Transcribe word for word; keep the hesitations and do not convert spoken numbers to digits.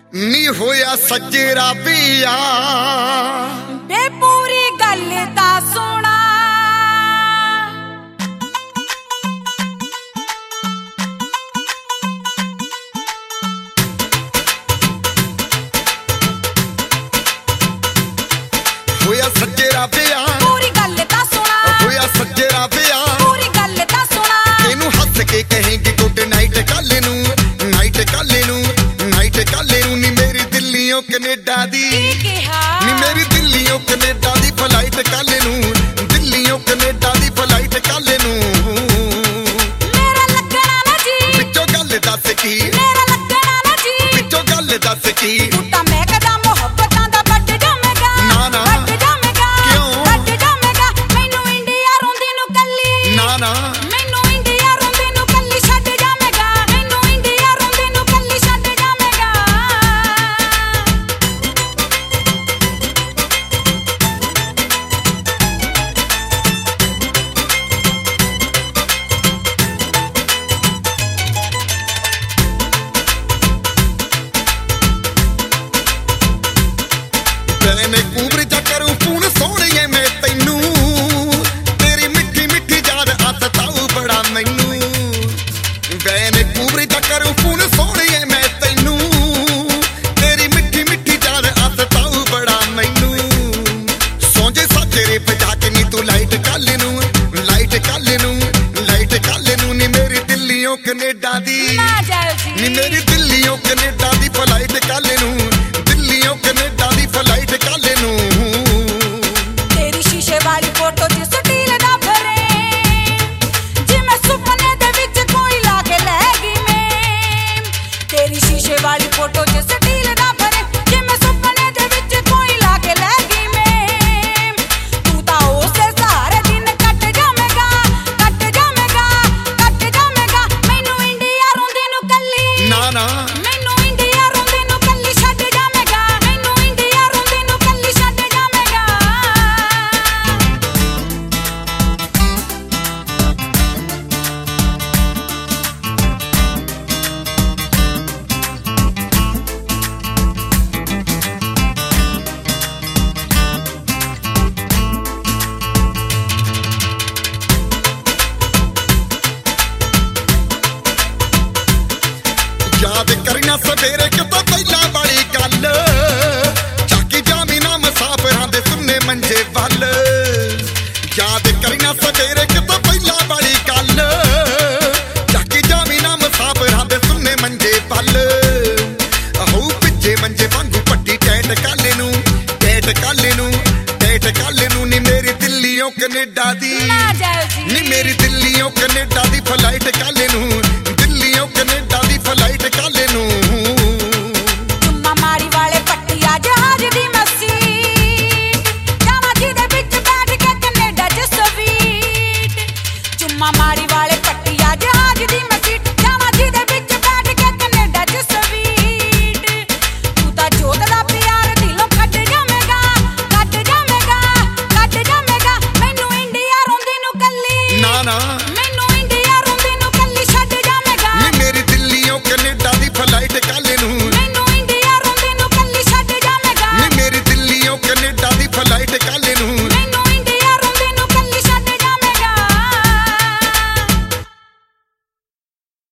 ਨੀ ਹੋਇਆ ਸੱਜਰਾ ਪਿਆ ਬੇ ਪੂਰੀ ਗੱਲ ਦਾ ਸੁਣਾ ਹੋਇਆ ਸੱਜਰਾ ਪਿਆ ਪੂਰੀ ਗੱਲ ਦਾ ਸੁਣਾ ਹੋਇਆ ਸੱਜਰਾ ਪਿਆ ਪੂਰੀ ਗੱਲ ਦਾ ਸੁਣਾ ਤੈਨੂੰ ਹੱਸ ਕੇ ਕਹੇਂਗੀ ਗੁੱਡ ਨਾਈਟ ਕੱਲ ਨੂੰ ਨਾਈਟ ਕੱਲ ਨੂੰ ਨਾਈਟ ਕੱਲ ਨੂੰ ਨੀ ਮੇਰੀ ਦਿੱਲੀੋਂ ਕੈਨੇਡਾ ਦੀ ਨੀ ਮੇਰੀ ਦਿੱਲੀੋਂ ਕੈਨੇਡਾ ਦੀ ਫਲਾਈਟ ਕੱਲ ਨੂੰ ਦਿੱਲੀੋਂ ਕੈਨੇਡਾ ਦੀ ਫਲਾਈਟ ਕੱਲ ਨੂੰ ਮੇਰਾ ਲੱਗਣਾ ਨਾ ਜੀ ਵਿੱਚੋਂ ਗੱਲ ਦੱਸ ਕੀ ਮੇਰਾ ਲੱਗਣਾ ਨਾ ਜੀ ਵਿੱਚੋਂ ਗੱਲ ਦੱਸ ਕੀ ਤੂੰ ਤਾਂ ਮੈਂ ਕਦਾ ਮੁਹੱਬਤਾਂ ਦਾ ਵੱਟ ਜਾਵੇਂਗਾ ਨਾ ਨਾ ਵੱਟ ਜਾਵੇਂਗਾ ਕਿਉਂ ਵੱਟ ਜਾਵੇਂਗਾ ਮੈਨੂੰ ਇੰਡੀਆ ਰੋਂਦੀ ਨੂੰ ਕੱਲੀ ਨਾ ਨਾ ਮੈਨੂੰ ਇੰਡੀਆ ਰੋਂਦੀ ਨੂੰ ਕੱਲੀ ਛੱਡ ਜਾਵੇਂਗਾ ਮੈਨੂੰ ਇੰਡੀਆ ਰੋਂਦੀ ਨੂੰ ਕੱਲੀ ਛੱਡ ਜਾਵੇਂਗਾ ਤੈਨੇ ਕੂਬਰ ਜਾ ਕਰੂੰ ਫੋਨ ਸੋਹਣੀਏ ਮੈਂ ਤੈਨੂੰ ਤੇਰੀ ਮਿੱਠੀ ਮਿੱਠੀ ਯਾਦ ਆਸਤਾਉ ਬੜਾ ਮੈਨੂੰ ਵੈਨੇ ਕੂਬਰ ਜਾ ਕਰੂੰ ਫੋਨ ਸੋਹਣੀਏ ਮੈਂ ਤੈਨੂੰ ਤੇਰੀ ਮਿੱਠੀ ਮਿੱਠੀ ਯਾਦ ਆਸਤਾਉ ਬੜਾ ਮੈਨੂੰ ਸੌਂਜੇ ਸਾਜਰੇ ਪਜਾ ਕੇ ਨੀ ਤੂੰ ਲਾਈਟ ਕੱਲ ਨੂੰ ਲਾਈਟ ਕੱਲ ਨੂੰ ਲਾਈਟ ਕੱਲ ਨੂੰ ਨੀ ਮੇਰੀ ਦਿੱਲੀੋਂ ਕੈਨੇਡਾ ਦੀ ਨਾ ਜਾਇਓ ਜੀ ਨੀ ਮੇਰੀ ਦਿੱਲੀੋਂ ਕੈਨੇਡਾ ਦੀ ਫਲਾਈਟ ਕੱਲ ਨੂੰ ਦਿੱਲੀੋਂ ਕੈਨੇਡਾ ਦੀ ਫਲਾਈਟ ਕੱਲ ਨੂੰ ਤੇਰੀ ਸ਼ੀਸ਼ੇ ਵਾਲੀ ਫੋਟੋ ਚ ਸਟੀਲ ਦਾ ਫਰੇਮ ਜਿਵੇਂ ਸੁਪਨੇ ਦੇ ਵਿੱਚ ਕੋਈ ਲਾ ਕੇ ਲੈ ਗਈ ਮੈਂ ਤੇਰੀ ਸ਼ੀਸ਼ੇ ਵਾਲੀ ਫੋਟੋ ਚ ਸਟੀਲ ਦਾ ਫਰੇਮ ਜਿਵੇਂ ਸੁਪਨੇ ਦੇ ਵਿੱਚ ਕੋਈ ਲਾ ਕੇ ਲੈ ਗਈ ਮੈਂ ਤੂੰ ਤਾਂ ਉਸੇ ਸਾਰੇ ਦਿਨ ਕੱਟ ਜਾਵੇਂਗਾ ਕੱਟ ਜਾਵੇਂਗਾ ਕੱਟ ਜਾਵੇਂਗਾ ਮੈਨੂੰ ਇੰਡੀਆ ਰੋਂਦੀ ਨੂੰ ਕੱਲੀ ਨਾ ਨਾ ਮੈਨੂੰ ਇੰਡੀਆ ਰੋਂਦੀ ਨੂੰ ਕੱਲੀ ਛੱਡ ਜਾਵੇਂਗਾ ਮੈਨੂੰ ਇੰਡੀਆ ਰੋਂਦੀ ਨੂੰ ਕੱਲੀ ਛੱਡ ਜਾਵੇਂਗਾ ਯਾਦ ਕਰੀਆਂ ਸਵੇਰੇ ਕਿਤੋਂ ਪਹਿਲਾਂ ਵਾਲੀ ਗੱਲ ਚਾਕੀ ਜਾਮੀ ਨਾ ਮੁਸਾਫਰਾਂ ਦੇ ਸੁੰਨੇ ਮੰਜੇ ਵੱਲ ਯਾਦ ਕਰੀਆਂ ਸਵੇਰੇ ਕਿਤੋਂ ਪਹਿਲਾਂ ਵਾਲੀ ਗੱਲ ਚਾਕੀ ਜਾਮੀ ਨਾ ਮੁਸਾਫਰਾਂ ਦੇ ਸੁੰਨੇ ਮੰਜੇ ਵੱਲ ਅਹੂ ਪਿੱਛੇ ਮੰਜੇ ਵਾਂਗੂ ਪੱਟੀ ਟੈਟ ਕੱਲ ਨੂੰ ਟੈਟ ਕੱਲ ਨੂੰ ਟੈਟ ਕੱਲ ਨੂੰ ਨੀ ਮੇਰੀ ਦਿੱਲੀੋਂ ਕੈਨੇਡਾ ਦੀ